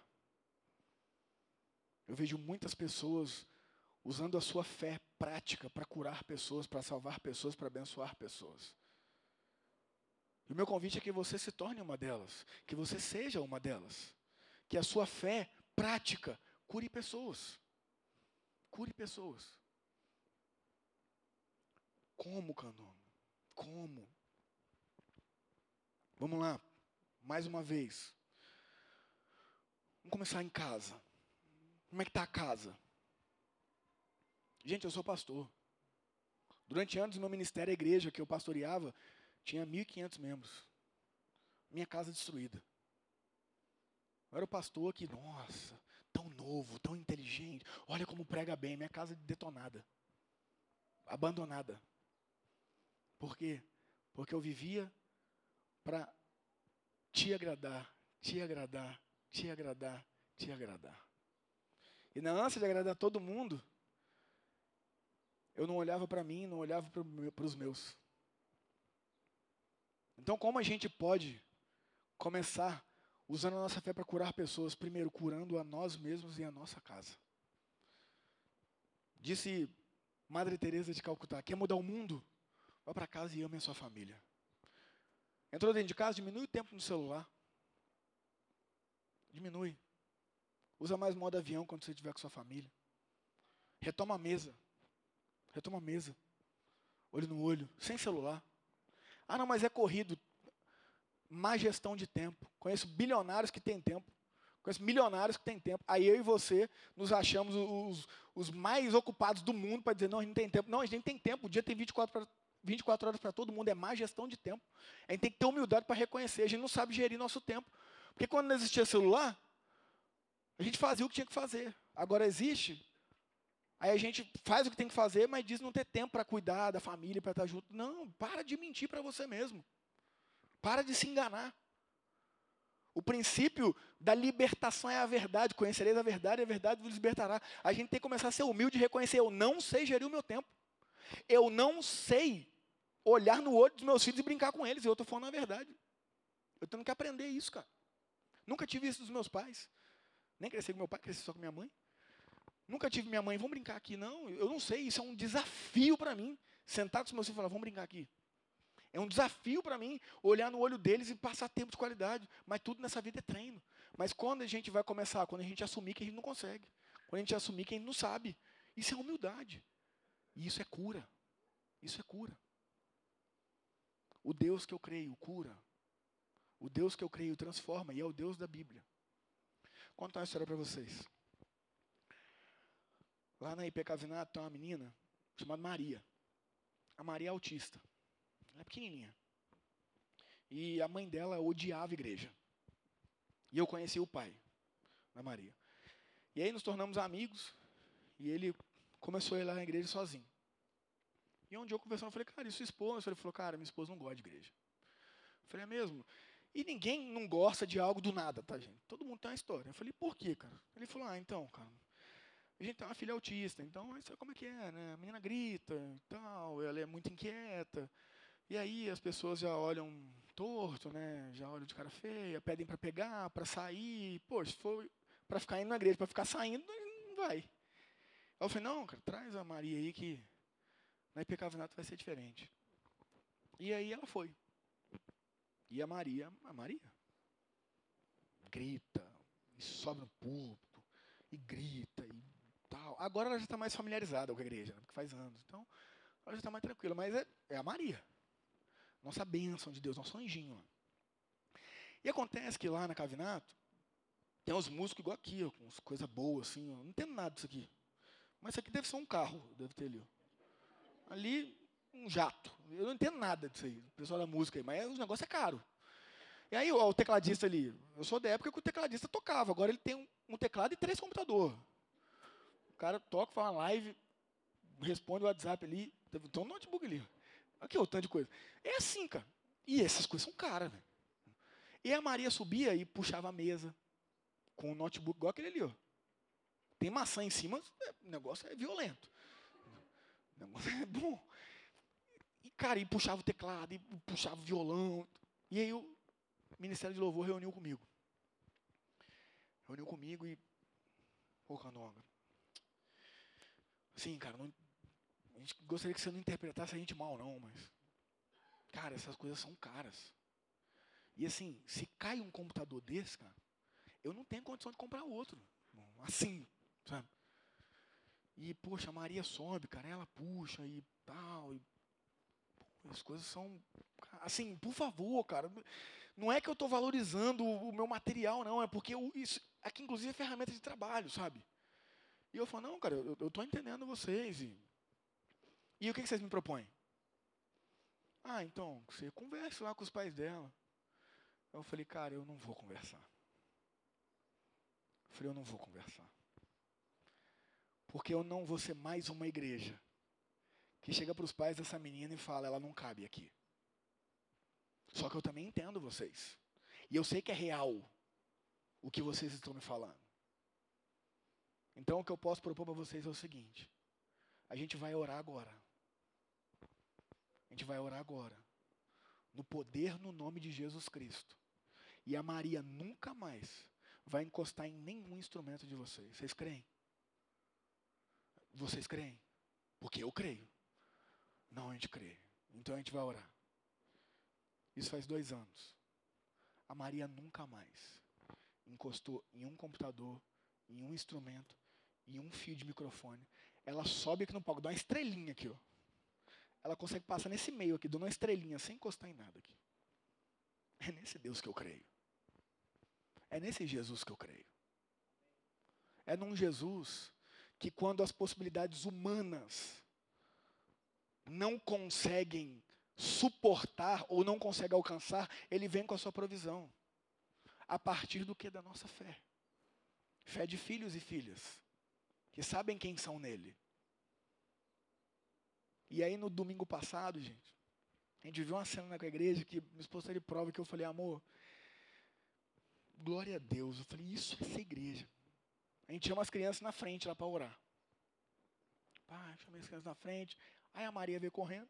Eu vejo muitas pessoas usando a sua fé prática para curar pessoas, para salvar pessoas, para abençoar pessoas. E o meu convite é que você se torne uma delas, que você seja uma delas, que a sua fé prática cure pessoas. Cure pessoas. Como, Canono? Como? Vamos lá. mais uma vez. Vamos começar em casa. Como é que está a casa? Gente, eu sou pastor. Durante anos, no meu ministério, a igreja que eu pastoreava, tinha mil e quinhentos membros. Minha casa destruída. Eu era o pastor que, nossa, tão novo, tão inteligente. Olha como prega bem. Minha casa detonada. Abandonada. Por quê? Porque eu vivia para te agradar, te agradar, te agradar, te agradar. E na ânsia de agradar todo mundo, eu não olhava para mim, não olhava para os meus. Então, como a gente pode começar usando a nossa fé para curar pessoas? Primeiro, curando a nós mesmos e a nossa casa. Disse Madre Teresa de Calcutá, quer mudar o mundo? Vá para casa e ame a sua família. Entrou dentro de casa, diminui o tempo no celular. Diminui. Usa mais modo avião quando você estiver com sua família. Retoma a mesa. Retoma a mesa. Olho no olho, sem celular. Ah, não, mas é corrido. Má gestão de tempo. Conheço bilionários que têm tempo. Conheço milionários que têm tempo. Aí eu e você nos achamos os, os mais ocupados do mundo para dizer, não, a gente não tem tempo. Não, a gente tem tempo. O dia tem vinte e quatro horas para todo mundo. É má gestão de tempo. A gente tem que ter humildade para reconhecer. A gente não sabe gerir nosso tempo. Porque quando não existia celular, a gente fazia o que tinha que fazer. Agora existe... Aí a gente faz o que tem que fazer, mas diz não ter tempo para cuidar da família, para estar junto. Não, para de mentir para você mesmo. Para de se enganar. O princípio da libertação é a verdade. Conhecereis a verdade e a verdade vos libertará. A gente tem que começar a ser humilde e reconhecer, eu não sei gerir o meu tempo. Eu não sei olhar no olho dos meus filhos e brincar com eles. Eu estou falando a verdade. Eu tenho que aprender isso, cara. Nunca tive isso dos meus pais. Nem cresci com meu pai, cresci só com minha mãe. Nunca tive minha mãe, vamos brincar aqui. Não, eu não sei, isso é um desafio para mim. Sentar com os meus filhos e falar, vamos brincar aqui. É um desafio para mim olhar no olho deles e passar tempo de qualidade. Mas tudo nessa vida é treino. Mas quando a gente vai começar? Quando a gente assumir que a gente não consegue. Quando a gente assumir que a gente não sabe. Isso é humildade. E isso é cura. Isso é cura. O Deus que eu creio cura. O Deus que eu creio transforma. E é o Deus da Bíblia. Vou contar uma história para vocês. Lá na I P Cavinato tem uma menina chamada Maria. A Maria é autista. Ela é pequenininha. E a mãe dela odiava a igreja. E eu conheci o pai da Maria. E aí nos tornamos amigos. E ele começou a ir lá na igreja sozinho. E um dia eu conversando, eu falei, cara, e sua esposa? Ele falou, cara, minha esposa não gosta de igreja. Eu falei, é mesmo? E ninguém não gosta de algo do nada, tá, gente? Todo mundo tem uma história. Eu falei, por quê, cara? Ele falou, ah, então, cara... A gente tem uma filha autista, então sabe como é que é, né? A menina grita e tal, ela é muito inquieta. E aí as pessoas já olham torto, né? Já olham de cara feia, pedem para pegar, para sair. Pô, se for para ficar indo na igreja, para ficar saindo, não vai. Aí eu falei, não, cara, traz a Maria aí que na I P Cavinato vai ser diferente. E aí ela foi. E a Maria, a Maria, grita, e sobe no púlpito, e grita, e tal. Agora ela já está mais familiarizada com a igreja, né, porque faz anos. Então, ela já está mais tranquila. Mas é, é a Maria. Nossa bênção de Deus, nosso anjinho. E acontece que lá na Cavinato, tem uns músicos igual aqui, ó, com umas coisas boas, assim. Ó. Não entendo nada disso aqui. Mas isso aqui deve ser um carro, deve ter ali. Ó. Ali, um jato. Eu não entendo nada disso aí, o pessoal da música aí, mas o negócio é caro. E aí, ó, o tecladista ali, eu sou da época que o tecladista tocava, agora ele tem um, um teclado e três computadores. O cara toca, faz uma live, responde o WhatsApp ali, tem um notebook ali. Aqui, o tanto de coisa. É assim, cara. E essas coisas são caras, velho. E a Maria subia e puxava a mesa com um notebook igual aquele ali, ó. Tem maçã em cima, o negócio é violento. O negócio é bom. E, cara, e puxava o teclado, e puxava o violão. E aí o Ministério de Louvor reuniu comigo. Reuniu comigo e... Pô, Candonga. Sim, cara, não, a gente gostaria que você não interpretasse a gente mal, não, mas... Cara, essas coisas são caras. E assim, se cai um computador desse, cara, eu não tenho condição de comprar outro. Assim, sabe? E, poxa, a Maria sobe, cara, ela puxa e tal. E, pô, as coisas são... Assim, por favor, cara, Não é que eu estou valorizando o, o meu material, não. É porque eu, isso aqui, inclusive, é ferramenta de trabalho, sabe? E eu falo, não, cara, eu estou entendendo vocês. E, e o que, que vocês me propõem? Ah, então, você converse lá com os pais dela. Eu falei, cara, eu não vou conversar. Eu falei, eu não vou conversar. Porque eu não vou ser mais uma igreja que chega para os pais dessa menina e fala, ela não cabe aqui. Só que eu também entendo vocês. E eu sei que é real o que vocês estão me falando. Então o que eu posso propor para vocês é o seguinte. A gente vai orar agora. A gente vai orar agora. No poder, no nome de Jesus Cristo. E a Maria nunca mais vai encostar em nenhum instrumento de vocês. Vocês creem? Vocês creem? Porque eu creio. Não, a gente crê. Então a gente vai orar. Isso faz dois anos. A Maria nunca mais encostou em um computador, em um instrumento, em um fio de microfone. Ela sobe aqui no palco, dá uma estrelinha aqui, ó. Ela consegue passar nesse meio aqui, dando uma estrelinha, sem encostar em nada aqui. É nesse Deus que eu creio. É nesse Jesus que eu creio. É num Jesus que quando as possibilidades humanas não conseguem suportar ou não conseguem alcançar, Ele vem com a sua provisão. A partir do que? Da nossa fé. Fé de filhos e filhas, que sabem quem são nele. E aí no domingo passado, gente, a gente viu uma cena na igreja que minha esposa de prova que eu falei, amor, glória a Deus. Eu falei, isso é essa igreja. A gente chama as crianças na frente lá para orar. Pai, chamei as crianças na frente. Aí a Maria veio correndo.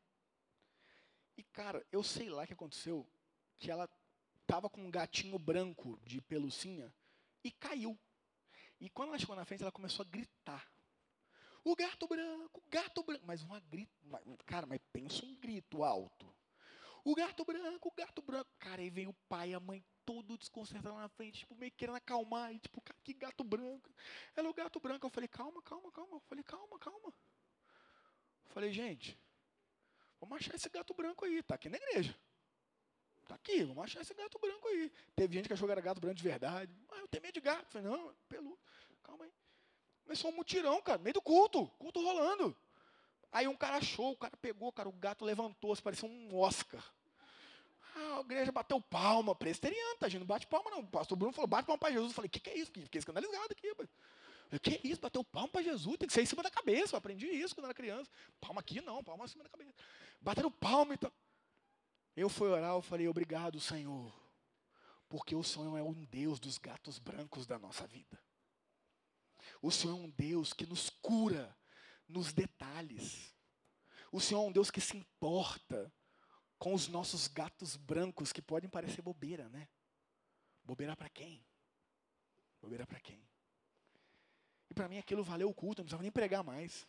E cara, eu sei lá o que aconteceu, que ela estava com um gatinho branco de pelucinha e caiu. E quando ela chegou na frente, ela começou a gritar. O gato branco, o gato branco. Mas uma grito, cara, mas pensa um grito alto. O gato branco, o gato branco. Cara, aí veio o pai e a mãe todo desconcertado lá na frente, tipo, meio querendo acalmar. E tipo, cara, que gato branco. Ela é o gato branco. Eu falei, calma, calma, calma. Eu falei, calma, calma. Eu falei, gente, vamos achar esse gato branco aí. Tá aqui na igreja. Tá aqui, vamos achar esse gato branco aí. Teve gente que achou que era gato branco de verdade. Ah, eu tenho medo de gato. Eu falei, não, peludo. Calma aí. Começou um mutirão, cara, no meio do culto. Culto rolando. Aí um cara achou, o cara pegou, cara, o gato levantou-se, parecia um Oscar. Ah, a igreja bateu palma, presbiteriano, tá, gente? Não bate palma, não. O pastor Bruno falou, bate palma para Jesus. Eu falei, o que, que é isso? Fiquei escandalizado aqui. O que é isso? Bateu palma para Jesus? Tem que ser em cima da cabeça. Eu aprendi isso quando era criança. Palma aqui não, palma em cima da cabeça. Bateram palma então. Eu fui orar, eu falei, obrigado, Senhor. Porque o Senhor é um Deus dos gatos brancos da nossa vida. O Senhor é um Deus que nos cura nos detalhes. O Senhor é um Deus que se importa com os nossos gatos brancos, que podem parecer bobeira, né? Bobeira para quem? Bobeira para quem? E para mim aquilo valeu o culto, não precisava nem pregar mais.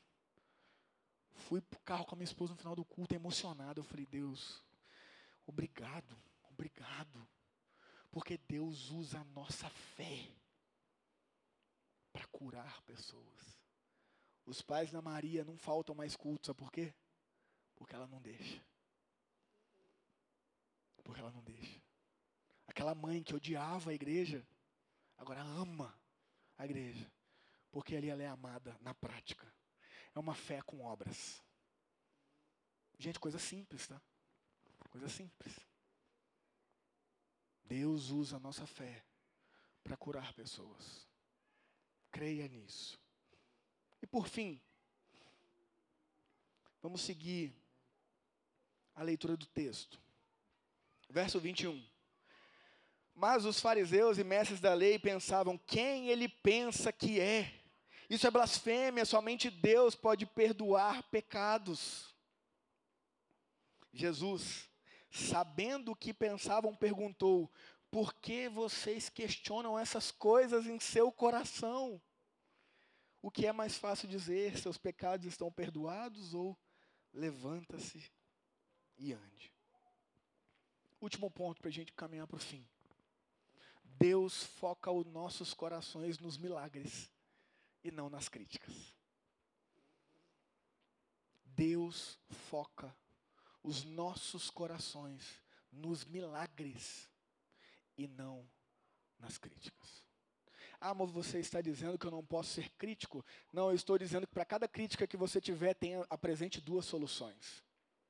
Fui pro carro com a minha esposa no final do culto, emocionado. Eu falei, Deus, obrigado, obrigado. Porque Deus usa a nossa fé para curar pessoas. Os pais da Maria não faltam mais cultos, sabe por quê? Porque ela não deixa. Porque ela não deixa. Aquela mãe que odiava a igreja, agora ama a igreja. Porque ali ela é amada na prática. É uma fé com obras. Gente, coisa simples, tá? Coisa simples. Deus usa a nossa fé para curar pessoas. Creia nisso. E por fim, vamos seguir a leitura do texto. Verso vinte e um. Mas os fariseus e mestres da lei pensavam, quem ele pensa que é? Isso é blasfêmia, somente Deus pode perdoar pecados. Jesus, sabendo o que pensavam, perguntou, por que vocês questionam essas coisas em seu coração? O que é mais fácil dizer, seus pecados estão perdoados, ou levanta-se e ande? Último ponto para a gente caminhar para o fim. Deus foca os nossos corações nos milagres e não nas críticas. Deus foca os nossos corações nos milagres e não nas críticas. Ah, mas você está dizendo que eu não posso ser crítico? Não, eu estou dizendo que para cada crítica que você tiver, tenha, apresente duas soluções.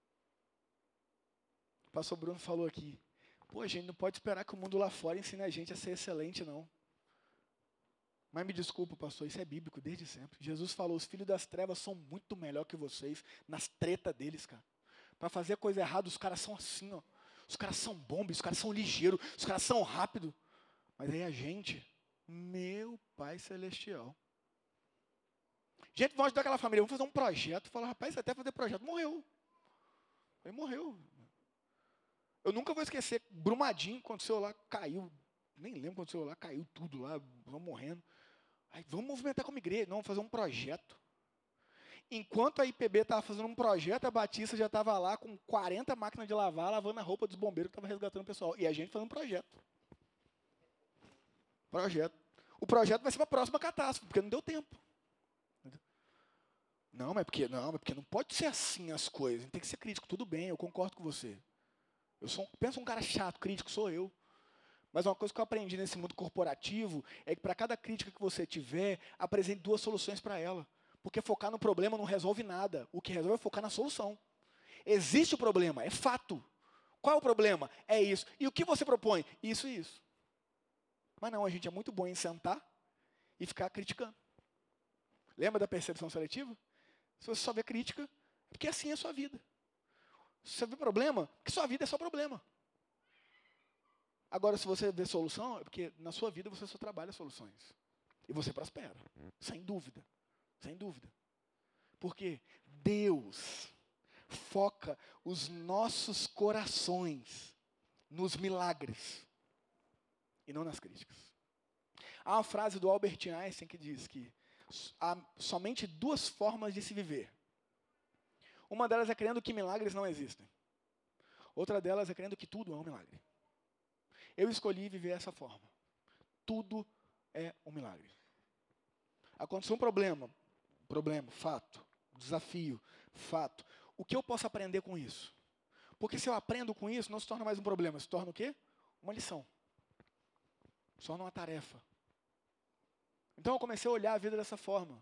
O pastor Bruno falou aqui, pô, a gente não pode esperar que o mundo lá fora ensine a gente a ser excelente, não. Mas me desculpa, pastor, isso é bíblico desde sempre. Jesus falou, os filhos das trevas são muito melhor que vocês nas tretas deles, cara. Para fazer coisa errada, os caras são assim, ó. Os caras são bombas, os caras são ligeiros, os caras são rápidos. Mas aí a gente, meu Pai Celestial. Gente, vamos ajudar aquela família, vamos fazer um projeto. Fala, rapaz, você até fazer projeto, morreu. Ele morreu. Eu nunca vou esquecer, Brumadinho, quando o celular caiu, nem lembro quando o celular caiu tudo lá, vamos morrendo. Aí, vamos movimentar como igreja, não, vamos fazer um projeto. Enquanto a I P B estava fazendo um projeto, a Batista já estava lá com quarenta máquinas de lavar, lavando a roupa dos bombeiros que estavam resgatando o pessoal. E a gente fazendo um projeto. Projeto. O projeto vai ser para a próxima catástrofe, porque não deu tempo. Não, mas porque não, mas porque não pode ser assim as coisas. Tem que ser crítico. Tudo bem, eu concordo com você. Eu sou, pensa um cara chato, crítico, sou eu. Mas uma coisa que eu aprendi nesse mundo corporativo é que para cada crítica que você tiver, apresente duas soluções para ela. Porque focar no problema não resolve nada. O que resolve é focar na solução. Existe o problema, é fato. Qual é o problema? É isso. E o que você propõe? Isso e isso. Mas não, a gente é muito bom em sentar e ficar criticando. Lembra da percepção seletiva? Se você só vê crítica, é porque assim é a sua vida. Se você vê problema, é porque sua vida é só problema. Agora, se você vê solução, é porque na sua vida você só trabalha soluções. E você prospera, sem dúvida. Sem dúvida. Porque Deus foca os nossos corações nos milagres e não nas críticas. Há uma frase do Albert Einstein que diz que há somente duas formas de se viver. Uma delas é crendo que milagres não existem. Outra delas é crendo que tudo é um milagre. Eu escolhi viver essa forma. Tudo é um milagre. Aconteceu um problema. Problema, fato. Desafio, fato. O que eu posso aprender com isso? Porque se eu aprendo com isso, não se torna mais um problema. Se torna o quê? Uma lição. Se torna uma tarefa. Então eu comecei a olhar a vida dessa forma.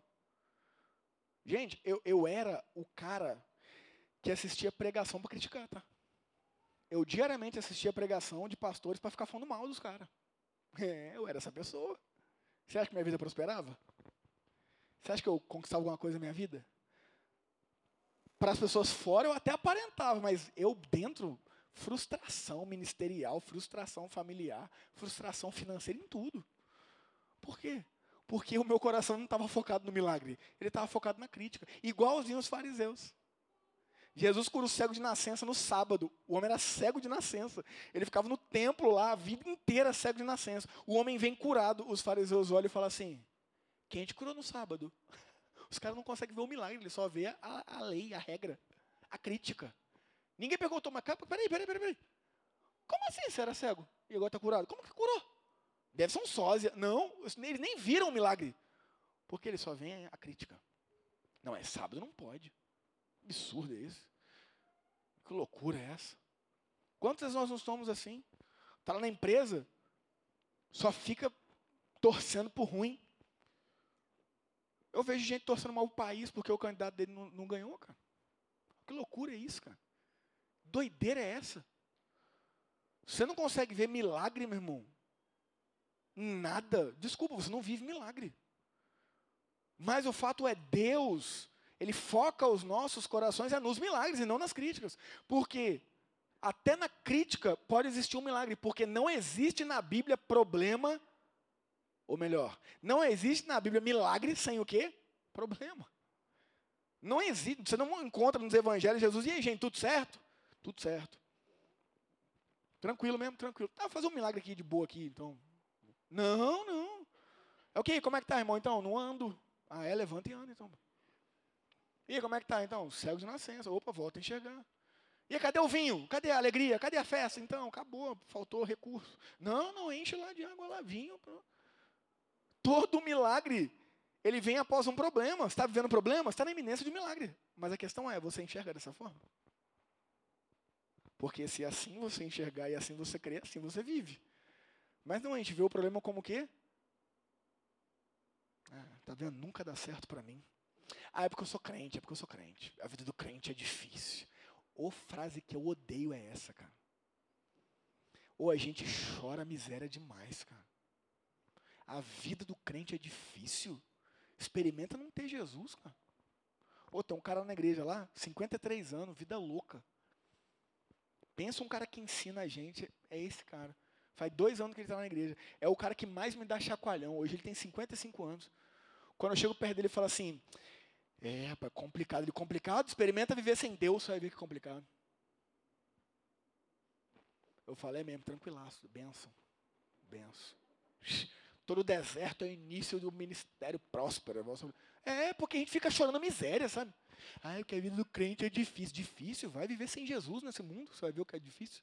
Gente, eu, eu era o cara que assistia pregação para criticar, tá? Eu diariamente assistia pregação de pastores para ficar falando mal dos caras. É, eu era essa pessoa. Você acha que minha vida prosperava? Você acha que eu conquistava alguma coisa na minha vida? Para as pessoas fora eu até aparentava, mas eu dentro, frustração ministerial, frustração familiar, frustração financeira em tudo. Por quê? Porque o meu coração não estava focado no milagre, ele estava focado na crítica. Igualzinho os fariseus. Jesus curou o cego de nascença no sábado. O homem era cego de nascença. Ele ficava no templo lá a vida inteira cego de nascença. O homem vem curado, os fariseus olham e falam assim, quem te curou no sábado? Os caras não conseguem ver o milagre, eles só vê a, a lei, a regra, a crítica. Ninguém perguntou, mas peraí, peraí, peraí, peraí. Como assim você era cego e agora está curado? Como que curou? Deve ser um sósia. Não, eles nem viram o milagre. Porque eles só veem a crítica. Não, é sábado, não pode. Absurdo é isso. Que loucura é essa? Quantas vezes nós não somos assim? Está lá na empresa, só fica torcendo por ruim. Eu vejo gente torcendo mal o país porque o candidato dele não, não ganhou, cara. Que loucura é isso, cara? Doideira é essa? Você não consegue ver milagre, meu irmão? Nada. Desculpa, você não vive milagre. Mas o fato é, Deus, Ele foca os nossos corações é nos milagres e não nas críticas. Porque até na crítica pode existir um milagre, porque não existe na Bíblia problema. Ou melhor, não existe na Bíblia milagre sem o quê? Problema. Não existe, você não encontra nos evangelhos Jesus, e aí gente, tudo certo? Tudo certo. Tranquilo mesmo, tranquilo. Tá, vou fazer um milagre aqui de boa aqui, então. Não, não. É o quê? Como é que tá, irmão? Então, não ando. Ah, é, levanta e anda, então. E aí, como é que tá, então? Cego de nascença. Opa, volta a enxergar. E aí, cadê o vinho? Cadê a alegria? Cadê a festa? Então, acabou, faltou recurso. Não, não, enche lá de água lá, vinho, pronto. Todo milagre, ele vem após um problema. Você está vivendo um problema? Você está na iminência de milagre. Mas a questão é, você enxerga dessa forma? Porque se assim você enxergar e assim você crer, assim você vive. Mas não, a gente vê o problema como o quê? Ah, tá vendo? Nunca dá certo para mim. Ah, é porque eu sou crente, é porque eu sou crente. A vida do crente é difícil. Ô frase que eu odeio é essa, cara. Ou a gente chora a miséria demais, cara. A vida do crente é difícil. Experimenta não ter Jesus, cara. Ou tem um cara na igreja lá, cinquenta e três anos, vida louca. Pensa um cara que ensina a gente, é esse cara. Faz dois anos que ele está na igreja. É o cara que mais me dá chacoalhão. Hoje ele tem cinquenta e cinco anos. Quando eu chego perto dele, ele fala assim, é, rapaz, complicado. Ele, complicado? Experimenta viver sem Deus, você vai ver que é complicado. Eu falei mesmo, tranquilaço, benção, benção. Todo deserto é o início do ministério próspero. É, porque a gente fica chorando miséria, sabe? Ah, porque a vida do crente é difícil. Difícil? Vai viver sem Jesus nesse mundo, você vai ver o que é difícil.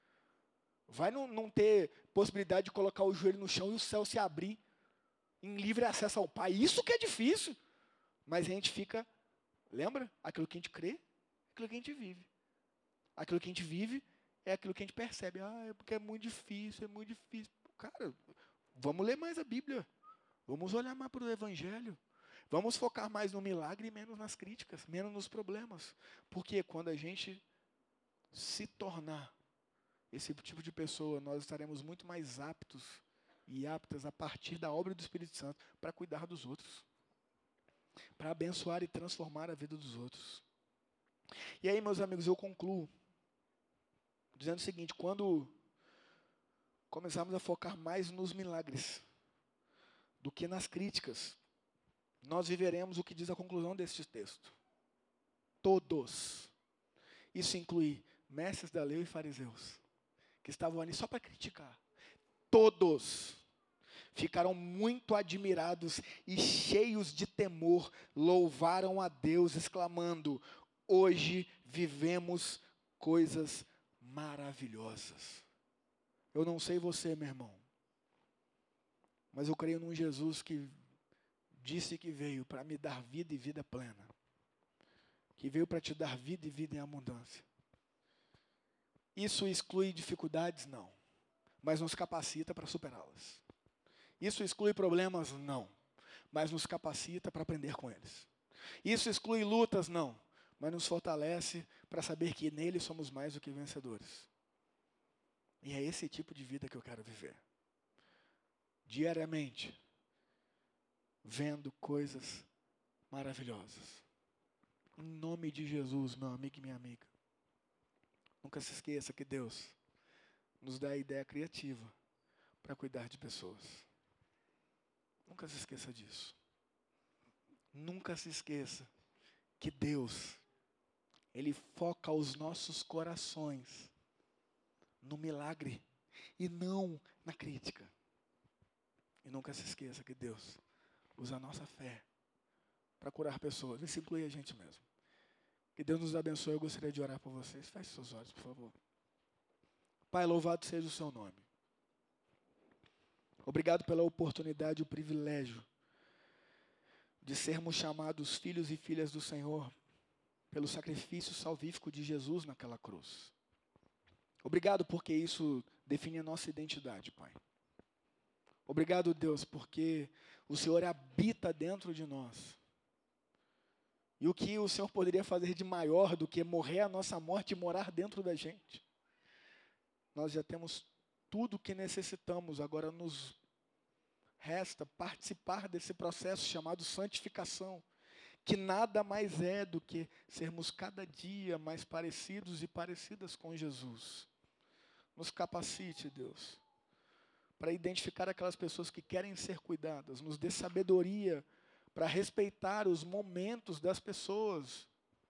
Vai não, não ter possibilidade de colocar o joelho no chão e o céu se abrir em livre acesso ao Pai. Isso que é difícil. Mas a gente fica, lembra? Aquilo que a gente crê, aquilo que a gente vive. Aquilo que a gente vive é aquilo que a gente percebe. Ah, é porque é muito difícil, é muito difícil. Cara, vamos ler mais a Bíblia. Vamos olhar mais para o Evangelho. Vamos focar mais no milagre e menos nas críticas, menos nos problemas. Porque quando a gente se tornar esse tipo de pessoa, nós estaremos muito mais aptos e aptas a partir da obra do Espírito Santo para cuidar dos outros, para abençoar e transformar a vida dos outros. E aí, meus amigos, eu concluo dizendo o seguinte: quando começarmos a focar mais nos milagres do que nas críticas, nós viveremos o que diz a conclusão deste texto. Todos. Isso inclui mestres da lei e fariseus, que estavam ali só para criticar. Todos ficaram muito admirados e cheios de temor, louvaram a Deus, exclamando: hoje vivemos coisas maravilhosas. Eu não sei você, meu irmão, mas eu creio num Jesus que disse que veio para me dar vida e vida plena, que veio para te dar vida e vida em abundância. Isso exclui dificuldades? Não. Mas nos capacita para superá-las. Isso exclui problemas? Não. Mas nos capacita para aprender com eles. Isso exclui lutas? Não. Mas nos fortalece para saber que nele somos mais do que vencedores. E é esse tipo de vida que eu quero viver. Diariamente, vendo coisas maravilhosas. Em nome de Jesus, meu amigo e minha amiga. Nunca se esqueça que Deus nos dá a ideia criativa para cuidar de pessoas. Nunca se esqueça disso. Nunca se esqueça que Deus, Ele foca os nossos corações no milagre e não na crítica. E nunca se esqueça que Deus usa a nossa fé para curar pessoas. Isso inclui a gente mesmo. Que Deus nos abençoe. Eu gostaria de orar por vocês. Feche seus olhos, por favor. Pai, louvado seja o seu nome. Obrigado pela oportunidade e o privilégio de sermos chamados filhos e filhas do Senhor pelo sacrifício salvífico de Jesus naquela cruz. Obrigado porque isso define a nossa identidade, Pai. Obrigado, Deus, porque o Senhor habita dentro de nós. E o que o Senhor poderia fazer de maior do que morrer a nossa morte e morar dentro da gente? Nós já temos tudo o que necessitamos, agora nos resta participar desse processo chamado santificação, que nada mais é do que sermos cada dia mais parecidos e parecidas com Jesus. Nos capacite, Deus, para identificar aquelas pessoas que querem ser cuidadas, nos dê sabedoria para respeitar os momentos das pessoas,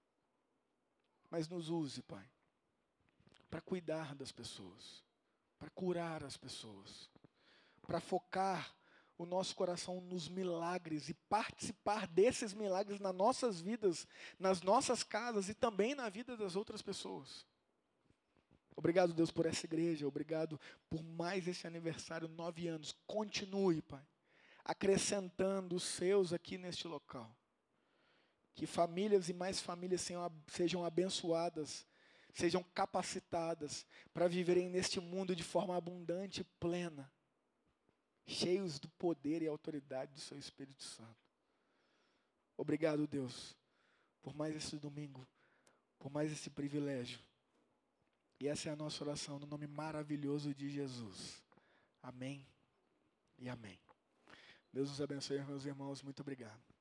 mas nos use, Pai, para cuidar das pessoas, para curar as pessoas, para focar o nosso coração nos milagres e participar desses milagres nas nossas vidas, nas nossas casas e também na vida das outras pessoas. Obrigado, Deus, por essa igreja, obrigado por mais esse aniversário, nove anos. Continue, Pai, acrescentando os seus aqui neste local. Que famílias e mais famílias sejam abençoadas, sejam capacitadas para viverem neste mundo de forma abundante e plena. cheios do poder e autoridade do seu Espírito Santo. Obrigado, Deus, por mais esse domingo, por mais esse privilégio. E essa é a nossa oração no nome maravilhoso de Jesus. Amém e amém. Deus nos abençoe, meus irmãos. Muito obrigado.